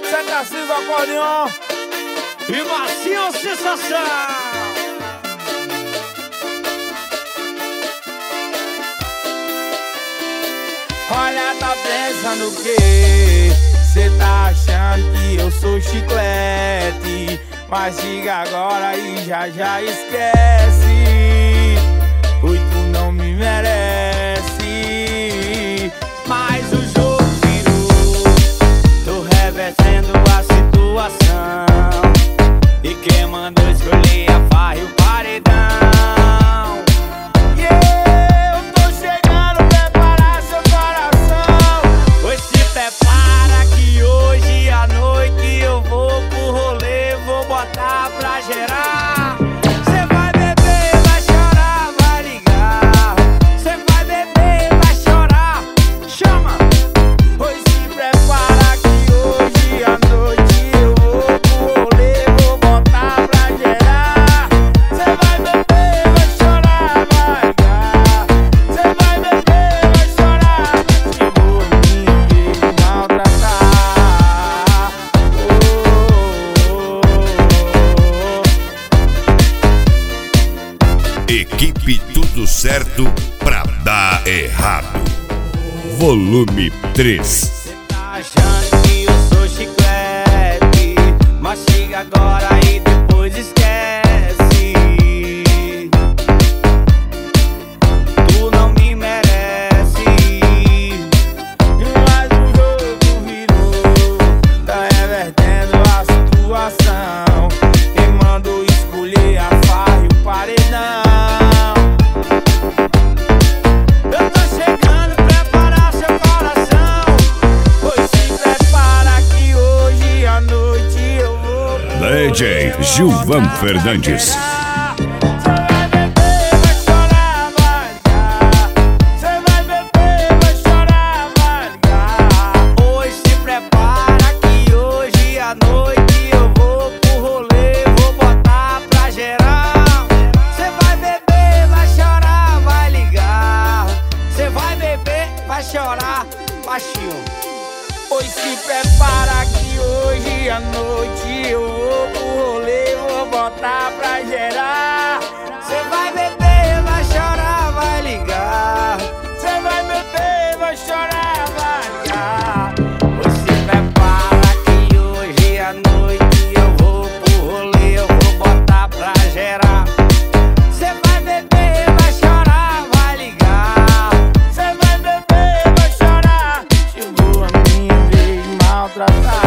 Seta Cis, acordeon e Macio Sensação. Olha, tá pensando o quê? Cê tá achando que eu sou chiclete? Mas diga agora e já esquece, pois tu não me merece. Mas o jogo virou, tô revertendo a situação, e quem mandou escolher a farra e o paredão. Pra gerar, cê vai beber, vai chorar, vai ligar. Cê vai beber, vai chorar, chama. Pois se prepara que hoje à noite eu vou pro rolê, vou botar pra gerar. Cê vai beber, vai chorar, vai ligar. Cê vai beber, vai chorar, que vou ninguém maltratar. Equipe Tudo Certo pra dar errado. Volume 3. Cê tá achando que eu sou chiclete? Mastiga agora e depois esquece. Tu não me merece. Mas o jogo virou, tá revertendo a situação. Quem mandou escolher a farra e o paredão. DJ Gilvan Fernandes. Chorar, baixinho. Pois se prepara que hoje à noite eu vou pro rolê, vou botar pra gerar. Cê vai beber, vai chorar, vai ligar. Cê vai beber, vai chorar, vai ligar. Pois se prepara que hoje à noite eu vou pro rolê, eu vou botar pra gerar. Cê vai beber, vai chorar, vai ligar. Cê vai beber, vai chorar, chegou a minha vez de maltratar.